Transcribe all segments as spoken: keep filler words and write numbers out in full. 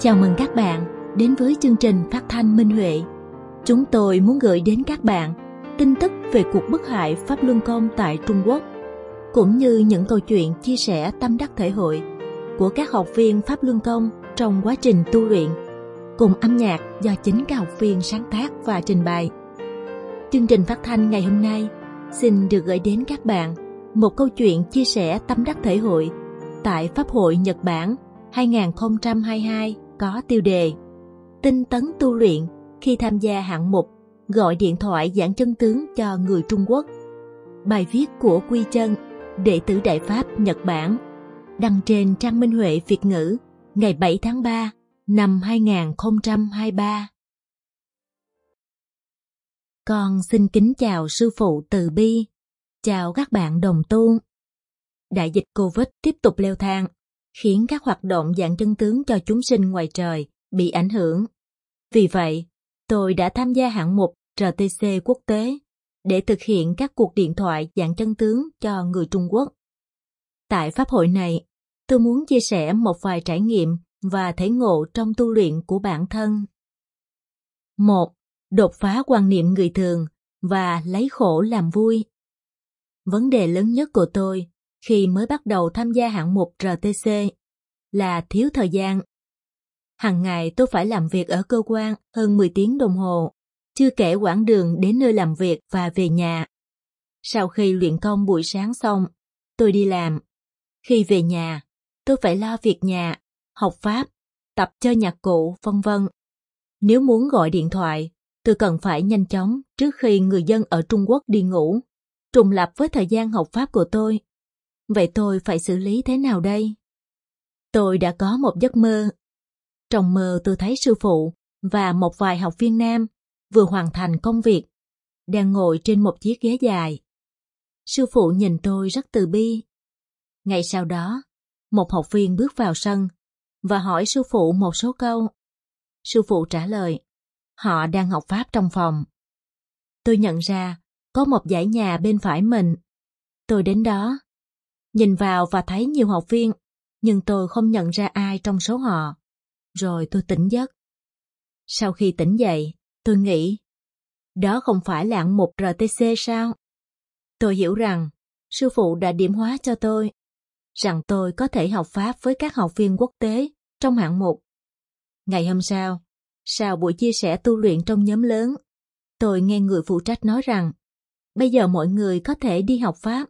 Chào mừng các bạn đến với chương trình phát thanh Minh Huệ. Chúng tôi muốn gửi đến các bạn tin tức về cuộc bức hại Pháp Luân Công tại Trung Quốc, cũng như những câu chuyện chia sẻ tâm đắc thể hội của các học viên Pháp Luân Công trong quá trình tu luyện, cùng âm nhạc do chính các học viên sáng tác và trình bày. Chương trình phát thanh ngày hôm nay xin được gửi đến các bạn một câu chuyện chia sẻ tâm đắc thể hội tại Pháp hội Nhật Bản hai không hai hai có tiêu đề tinh tấn tu luyện khi tham gia hạng mục gọi điện thoại giảng chân tướng cho người Trung Quốc. Bài viết của Quy Chân, đệ tử Đại Pháp Nhật Bản, đăng trên trang Minh Huệ Việt ngữ ngày bảy tháng ba năm hai không hai ba. Con xin kính chào sư phụ từ bi, chào các bạn đồng tu. Đại dịch Covid tiếp tục leo thang, khiến các hoạt động giảng chân tướng cho chúng sinh ngoài trời bị ảnh hưởng. Vì vậy, tôi đã tham gia hạng mục rờ tê xê quốc tế để thực hiện các cuộc điện thoại giảng chân tướng cho người Trung Quốc. Tại pháp hội này, tôi muốn chia sẻ một vài trải nghiệm và thể ngộ trong tu luyện của bản thân. một. Đột phá quan niệm người thường và lấy khổ làm vui. Vấn đề lớn nhất của tôi khi mới bắt đầu tham gia hạng mục rờ tê xê là thiếu thời gian. Hàng ngày tôi phải làm việc ở cơ quan hơn mười tiếng đồng hồ, chưa kể quãng đường đến nơi làm việc và về nhà. Sau khi luyện công buổi sáng xong, tôi đi làm. Khi về nhà, tôi phải lo việc nhà, học pháp, tập chơi nhạc cụ, vân vân. Nếu muốn gọi điện thoại, tôi cần phải nhanh chóng trước khi người dân ở Trung Quốc đi ngủ, trùng lập với thời gian học pháp của tôi. Vậy tôi phải xử lý thế nào đây? Tôi đã có một giấc mơ. Trong mơ tôi thấy sư phụ và một vài học viên nam vừa hoàn thành công việc, đang ngồi trên một chiếc ghế dài. Sư phụ nhìn tôi rất từ bi. Ngay sau đó, một học viên bước vào sân và hỏi sư phụ một số câu. Sư phụ trả lời, họ đang học pháp trong phòng. Tôi nhận ra có một dãy nhà bên phải mình. Tôi đến đó, nhìn vào và thấy nhiều học viên, nhưng tôi không nhận ra ai trong số họ. Rồi tôi tỉnh giấc. Sau khi tỉnh dậy, tôi nghĩ, đó không phải là hạng mục rờ tê xê sao? Tôi hiểu rằng, sư phụ đã điểm hóa cho tôi, rằng tôi có thể học pháp với các học viên quốc tế trong hạng mục. Ngày hôm sau, sau buổi chia sẻ tu luyện trong nhóm lớn, tôi nghe người phụ trách nói rằng, bây giờ mọi người có thể đi học pháp.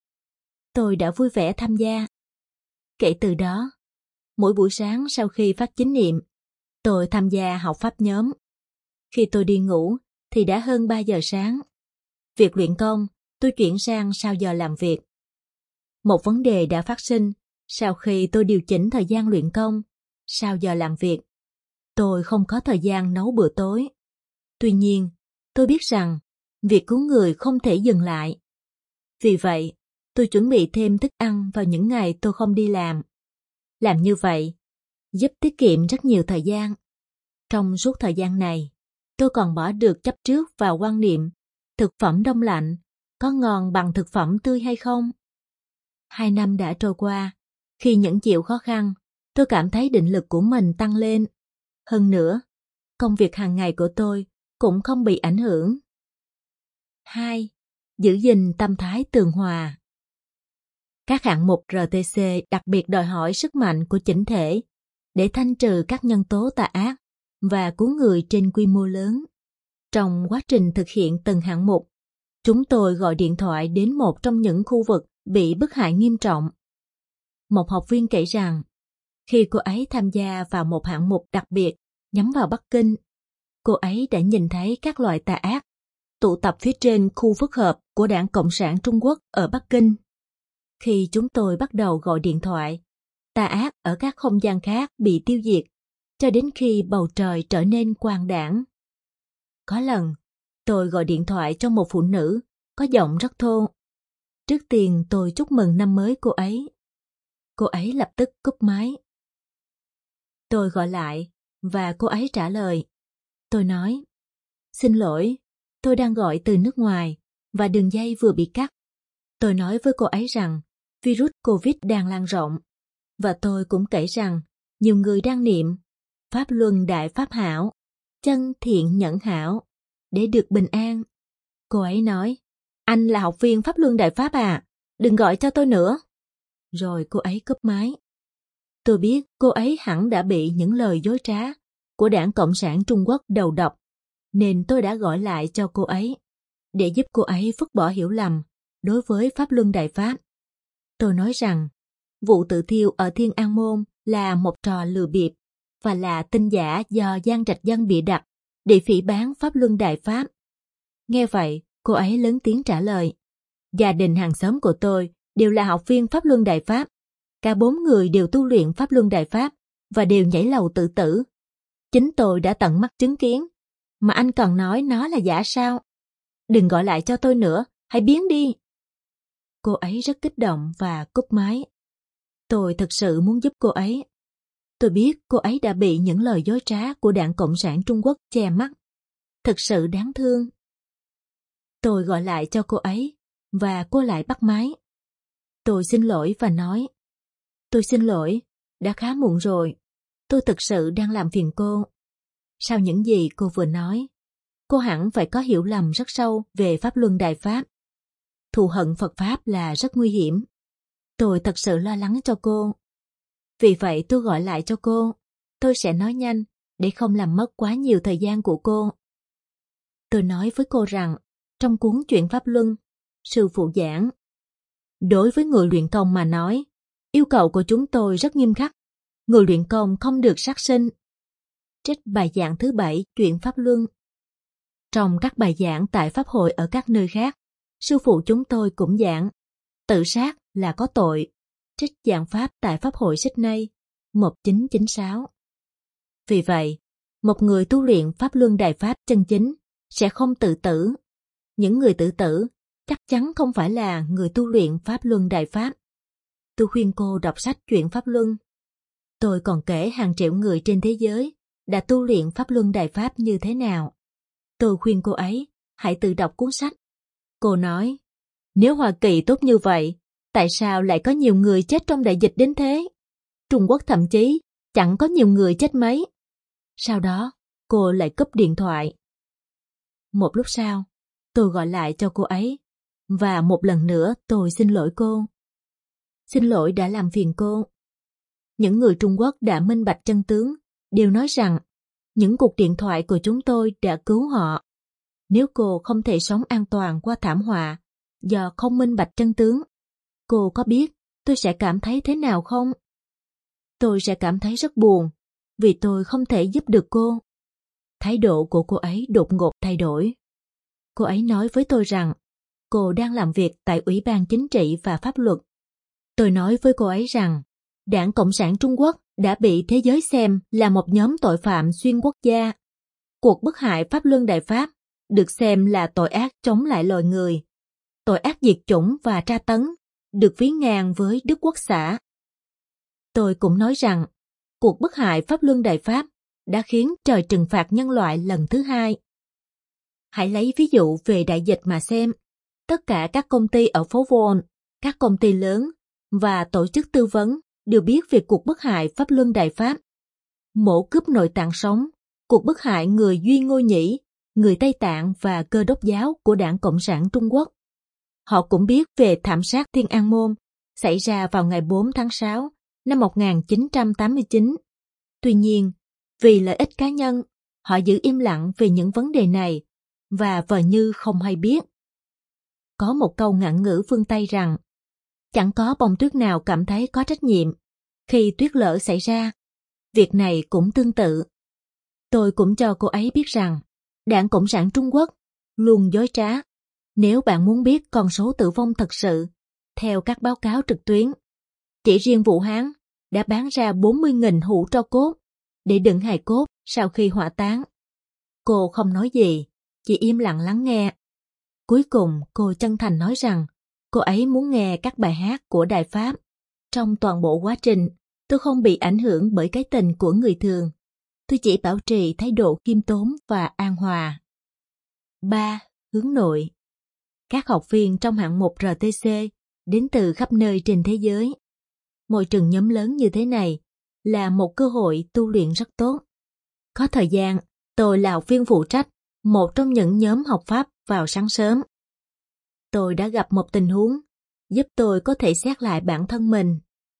Tôi đã vui vẻ tham gia. Kể từ đó, mỗi buổi sáng sau khi phát chánh niệm, tôi tham gia học pháp nhóm. Khi tôi đi ngủ thì đã hơn ba giờ sáng. Việc luyện công, tôi chuyển sang sau giờ làm việc. Một vấn đề đã phát sinh sau khi tôi điều chỉnh thời gian luyện công, sau giờ làm việc. Tôi không có thời gian nấu bữa tối. Tuy nhiên, tôi biết rằng việc cứu người không thể dừng lại. Vì vậy, tôi chuẩn bị thêm thức ăn vào những ngày tôi không đi làm. Làm như vậy, giúp tiết kiệm rất nhiều thời gian. Trong suốt thời gian này, tôi còn bỏ được chấp trước vào quan niệm thực phẩm đông lạnh có ngon bằng thực phẩm tươi hay không. Hai năm đã trôi qua, khi những chịu khó khăn, tôi cảm thấy định lực của mình tăng lên. Hơn nữa, công việc hàng ngày của tôi cũng không bị ảnh hưởng. hai. Giữ gìn tâm thái tường hòa. Các hạng mục rờ tê xê đặc biệt đòi hỏi sức mạnh của chỉnh thể để thanh trừ các nhân tố tà ác và cứu người trên quy mô lớn. Trong quá trình thực hiện từng hạng mục, chúng tôi gọi điện thoại đến một trong những khu vực bị bức hại nghiêm trọng. Một học viên kể rằng, khi cô ấy tham gia vào một hạng mục đặc biệt nhắm vào Bắc Kinh, cô ấy đã nhìn thấy các loại tà ác tụ tập phía trên khu phức hợp của Đảng Cộng sản Trung Quốc ở Bắc Kinh. Khi chúng tôi bắt đầu gọi điện thoại, tà ác ở các không gian khác bị tiêu diệt, cho đến khi bầu trời trở nên quang đãng. Có lần, tôi gọi điện thoại cho một phụ nữ có giọng rất thô. Trước tiên tôi chúc mừng năm mới cô ấy. Cô ấy lập tức cúp máy. Tôi gọi lại, và cô ấy trả lời. Tôi nói, xin lỗi, tôi đang gọi từ nước ngoài, và đường dây vừa bị cắt. Tôi nói với cô ấy rằng, virus Covid đang lan rộng, và tôi cũng kể rằng, nhiều người đang niệm Pháp Luân Đại Pháp hảo, chân thiện nhẫn hảo, để được bình an. Cô ấy nói, anh là học viên Pháp Luân Đại Pháp à, đừng gọi cho tôi nữa. Rồi cô ấy cúp máy. Tôi biết cô ấy hẳn đã bị những lời dối trá của Đảng Cộng sản Trung Quốc đầu độc, nên tôi đã gọi lại cho cô ấy, để giúp cô ấy phứt bỏ hiểu lầm đối với Pháp Luân Đại Pháp. Tôi nói rằng, vụ tự thiêu ở Thiên An Môn là một trò lừa bịp và là tin giả do Giang Trạch Dân bịa đặt để phỉ báng Pháp Luân Đại Pháp. Nghe vậy, cô ấy lớn tiếng trả lời, gia đình hàng xóm của tôi đều là học viên Pháp Luân Đại Pháp. Cả bốn người đều tu luyện Pháp Luân Đại Pháp và đều nhảy lầu tự tử. Chính tôi đã tận mắt chứng kiến, mà anh còn nói nó là giả sao? Đừng gọi lại cho tôi nữa, hãy biến đi. Cô ấy rất kích động và cúp máy. Tôi thực sự muốn giúp cô ấy. Tôi biết cô ấy đã bị những lời dối trá của Đảng Cộng sản Trung Quốc che mắt. Thực sự đáng thương. Tôi gọi lại cho cô ấy, và cô lại bắt máy. Tôi xin lỗi và nói, tôi xin lỗi, đã khá muộn rồi. Tôi thực sự đang làm phiền cô. Sau những gì cô vừa nói, cô hẳn phải có hiểu lầm rất sâu về Pháp Luân Đại Pháp. Thù hận Phật Pháp là rất nguy hiểm. Tôi thật sự lo lắng cho cô. Vì vậy tôi gọi lại cho cô. Tôi sẽ nói nhanh để không làm mất quá nhiều thời gian của cô. Tôi nói với cô rằng, trong cuốn Chuyện Pháp Luân, sư phụ giảng, đối với người luyện công mà nói, yêu cầu của chúng tôi rất nghiêm khắc. Người luyện công không được sát sinh. Trích bài giảng thứ bảy Chuyện Pháp Luân. Trong các bài giảng tại Pháp hội ở các nơi khác, sư phụ chúng tôi cũng giảng, tự sát là có tội. Trích giảng Pháp tại Pháp hội Sydney, một nghìn chín trăm chín mươi sáu. Vì vậy, một người tu luyện Pháp Luân Đại Pháp chân chính sẽ không tự tử. Những người tự tử chắc chắn không phải là người tu luyện Pháp Luân Đại Pháp. Tôi khuyên cô đọc sách Chuyện Pháp Luân. Tôi còn kể hàng triệu người trên thế giới đã tu luyện Pháp Luân Đại Pháp như thế nào. Tôi khuyên cô ấy hãy tự đọc cuốn sách. Cô nói, nếu Hoa Kỳ tốt như vậy, tại sao lại có nhiều người chết trong đại dịch đến thế? Trung Quốc thậm chí chẳng có nhiều người chết mấy. Sau đó, cô lại cúp điện thoại. Một lúc sau, tôi gọi lại cho cô ấy, và một lần nữa tôi xin lỗi cô. Xin lỗi đã làm phiền cô. Những người Trung Quốc đã minh bạch chân tướng, đều nói rằng những cuộc điện thoại của chúng tôi đã cứu họ. Nếu cô không thể sống an toàn qua thảm họa do không minh bạch chân tướng, cô có biết tôi sẽ cảm thấy thế nào không? Tôi sẽ cảm thấy rất buồn, vì tôi không thể giúp được cô. Thái độ của cô ấy đột ngột thay đổi. Cô ấy nói với tôi rằng cô đang làm việc tại Ủy ban Chính trị và Pháp luật. Tôi nói với cô ấy rằng Đảng Cộng sản Trung Quốc đã bị thế giới xem là một nhóm tội phạm xuyên quốc gia. Cuộc bức hại Pháp Luân Đại Pháp được xem là tội ác chống lại loài người. Tội ác diệt chủng và tra tấn được ví ngang với Đức Quốc xã. Tôi cũng nói rằng cuộc bức hại Pháp Luân Đại Pháp đã khiến trời trừng phạt nhân loại lần thứ hai. Hãy lấy ví dụ về đại dịch mà xem. Tất cả các công ty ở phố Wall, các công ty lớn và tổ chức tư vấn đều biết về cuộc bức hại Pháp Luân Đại Pháp. Mổ cướp nội tạng sống, cuộc bức hại người Duy Ngô Nhĩ, người Tây Tạng và Cơ đốc giáo của Đảng Cộng sản Trung Quốc. Họ cũng biết về thảm sát Thiên An Môn xảy ra vào ngày bốn tháng sáu năm một nghìn chín trăm tám mươi chín. Tuy nhiên, vì lợi ích cá nhân, họ giữ im lặng về những vấn đề này và vờ như không hay biết. Có một câu ngạn ngữ phương Tây rằng chẳng có bông tuyết nào cảm thấy có trách nhiệm khi tuyết lở xảy ra. Việc này cũng tương tự. Tôi cũng cho cô ấy biết rằng Đảng Cộng sản Trung Quốc luôn dối trá. Nếu bạn muốn biết con số tử vong thật sự, theo các báo cáo trực tuyến, chỉ riêng Vũ Hán đã bán ra bốn mươi nghìn hũ tro cốt để đựng hài cốt sau khi hỏa táng. Cô không nói gì, chỉ im lặng lắng nghe. Cuối cùng cô chân thành nói rằng cô ấy muốn nghe các bài hát của Đại Pháp. Trong toàn bộ quá trình, tôi không bị ảnh hưởng bởi cái tình của người thường. Tôi chỉ bảo trì thái độ khiêm tốn và an hòa. ba. Hướng nội. Các học viên trong hạng mục rờ tê xê đến từ khắp nơi trên thế giới. Môi trường nhóm lớn như thế này là một cơ hội tu luyện rất tốt. Có thời gian, tôi là học viên phụ trách một trong những nhóm học Pháp vào sáng sớm. Tôi đã gặp một tình huống giúp tôi có thể xét lại bản thân mình.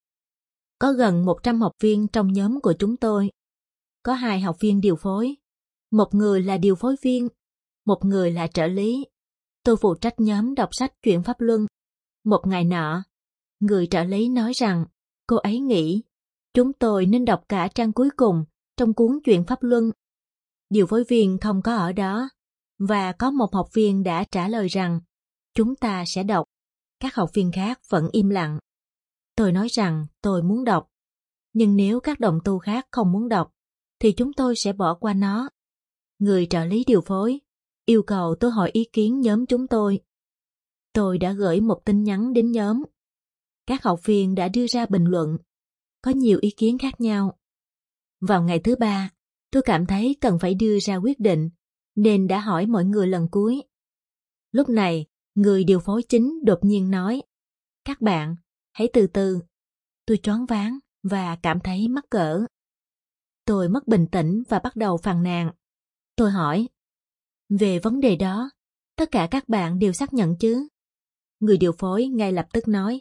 Có gần một trăm học viên trong nhóm của chúng tôi. Có hai học viên điều phối. Một người là điều phối viên, một người là trợ lý. Tôi phụ trách nhóm đọc sách truyện Pháp Luân. Một ngày nọ, người trợ lý nói rằng cô ấy nghĩ chúng tôi nên đọc cả trang cuối cùng trong cuốn truyện Pháp Luân. Điều phối viên không có ở đó, và có một học viên đã trả lời rằng chúng ta sẽ đọc. Các học viên khác vẫn im lặng. Tôi nói rằng tôi muốn đọc, nhưng nếu các đồng tu khác không muốn đọc, thì chúng tôi sẽ bỏ qua nó. Người trợ lý điều phối yêu cầu tôi hỏi ý kiến nhóm chúng tôi. Tôi đã gửi một tin nhắn đến nhóm. Các học viên đã đưa ra bình luận. Có nhiều ý kiến khác nhau. Vào ngày thứ ba, tôi cảm thấy cần phải đưa ra quyết định, nên đã hỏi mọi người lần cuối. Lúc này, người điều phối chính đột nhiên nói, các bạn, hãy từ từ. Tôi choáng váng và cảm thấy mắc cỡ. Tôi mất bình tĩnh và bắt đầu phàn nàn. Tôi hỏi, về vấn đề đó, tất cả các bạn đều xác nhận chứ? Người điều phối ngay lập tức nói,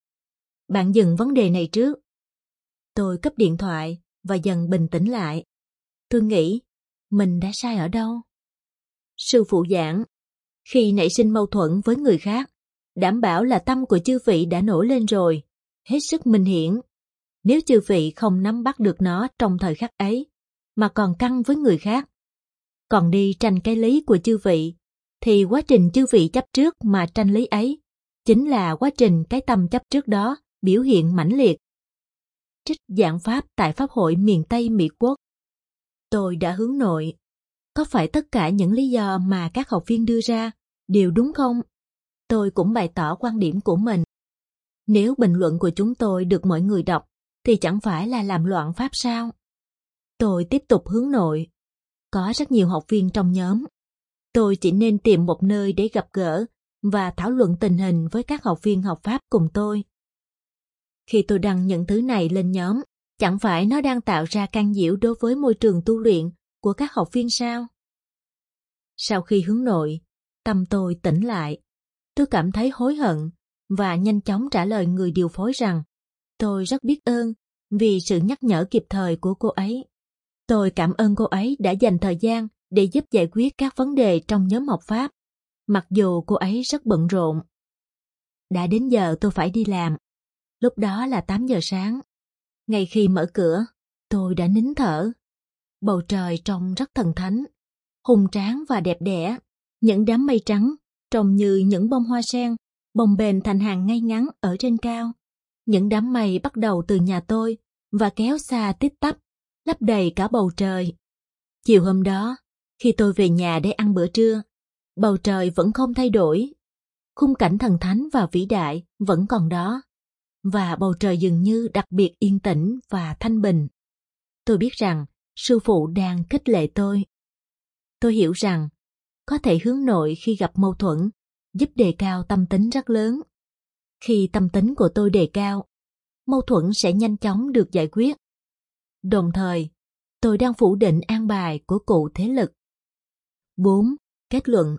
bạn dừng vấn đề này trước. Tôi cúp điện thoại và dần bình tĩnh lại. Tôi nghĩ, mình đã sai ở đâu? Sư phụ giảng, khi nảy sinh mâu thuẫn với người khác, đảm bảo là tâm của chư vị đã nổi lên rồi, hết sức minh hiển. Nếu chư vị không nắm bắt được nó trong thời khắc ấy, mà còn căng với người khác, còn đi tranh cái lý của chư vị, thì quá trình chư vị chấp trước mà tranh lý ấy, chính là quá trình cái tâm chấp trước đó biểu hiện mãnh liệt. Trích giảng pháp tại Pháp hội miền Tây Mỹ Quốc. Tôi đã hướng nội. Có phải tất cả những lý do mà các học viên đưa ra đều đúng không? Tôi cũng bày tỏ quan điểm của mình. Nếu bình luận của chúng tôi được mọi người đọc, thì chẳng phải là làm loạn pháp sao? Tôi tiếp tục hướng nội. Có rất nhiều học viên trong nhóm. Tôi chỉ nên tìm một nơi để gặp gỡ và thảo luận tình hình với các học viên học Pháp cùng tôi. Khi tôi đăng những thứ này lên nhóm, chẳng phải nó đang tạo ra can nhiễu đối với môi trường tu luyện của các học viên sao? Sau khi hướng nội, tâm tôi tỉnh lại. Tôi cảm thấy hối hận và nhanh chóng trả lời người điều phối rằng tôi rất biết ơn vì sự nhắc nhở kịp thời của cô ấy. Tôi cảm ơn cô ấy đã dành thời gian để giúp giải quyết các vấn đề trong nhóm học Pháp, mặc dù cô ấy rất bận rộn. Đã đến giờ tôi phải đi làm. Lúc đó là tám giờ sáng. Ngay khi mở cửa, tôi đã nín thở. Bầu trời trông rất thần thánh, hùng tráng và đẹp đẽ. Những đám mây trắng trông như những bông hoa sen, bồng bềnh thành hàng ngay ngắn ở trên cao. Những đám mây bắt đầu từ nhà tôi và kéo xa tít tắp, lấp đầy cả bầu trời. Chiều hôm đó, khi tôi về nhà để ăn bữa trưa, bầu trời vẫn không thay đổi. Khung cảnh thần thánh và vĩ đại vẫn còn đó, và bầu trời dường như đặc biệt yên tĩnh và thanh bình. Tôi biết rằng sư phụ đang khích lệ tôi. Tôi hiểu rằng có thể hướng nội khi gặp mâu thuẫn, giúp đề cao tâm tính rất lớn. Khi tâm tính của tôi đề cao, mâu thuẫn sẽ nhanh chóng được giải quyết. Đồng thời, tôi đang phủ định an bài của cụ thế lực. bốn. Kết luận.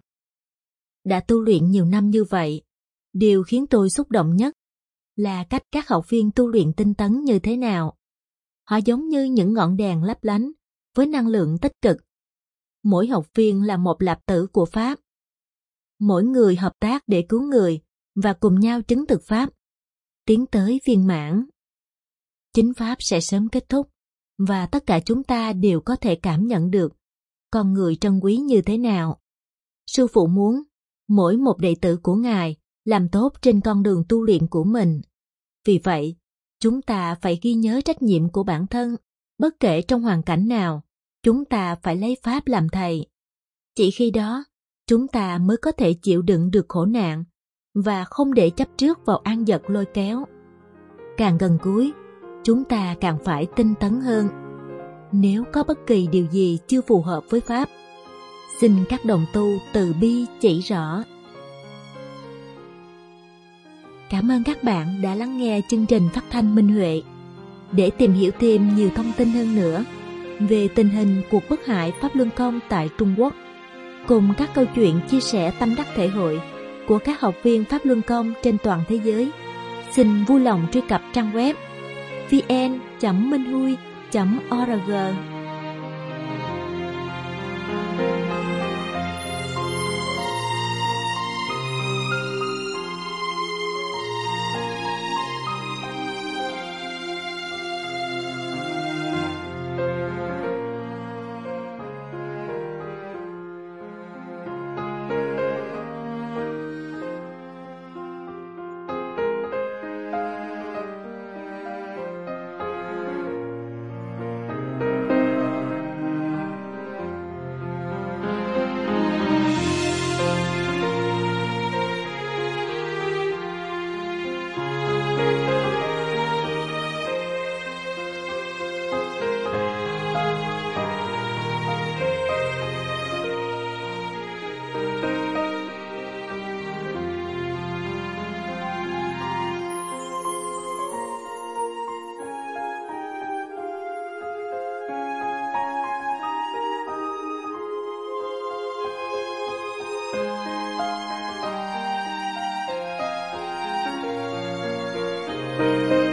Đã tu luyện nhiều năm như vậy, điều khiến tôi xúc động nhất là cách các học viên tu luyện tinh tấn như thế nào. Họ giống như những ngọn đèn lấp lánh với năng lượng tích cực. Mỗi học viên là một lạp tử của Pháp. Mỗi người hợp tác để cứu người và cùng nhau chứng thực Pháp, tiến tới viên mãn. Chính Pháp sẽ sớm kết thúc, và tất cả chúng ta đều có thể cảm nhận được con người trân quý như thế nào. Sư phụ muốn mỗi một đệ tử của Ngài làm tốt trên con đường tu luyện của mình. Vì vậy, chúng ta phải ghi nhớ trách nhiệm của bản thân. Bất kể trong hoàn cảnh nào, chúng ta phải lấy Pháp làm thầy. Chỉ khi đó, chúng ta mới có thể chịu đựng được khổ nạn và không để chấp trước vào an dật lôi kéo. Càng gần cuối, chúng ta càng phải tinh tấn hơn. Nếu có bất kỳ điều gì chưa phù hợp với Pháp, xin các đồng tu từ bi chỉ rõ. Cảm ơn các bạn đã lắng nghe chương trình phát thanh Minh Huệ. Để tìm hiểu thêm nhiều thông tin hơn nữa, về tình hình cuộc bức hại Pháp Luân Công tại Trung Quốc, cùng các câu chuyện chia sẻ tâm đắc thể hội của các học viên Pháp Luân Công trên toàn thế giới. Xin vui lòng truy cập trang web vn chấm minh hui chấm org. Thank you.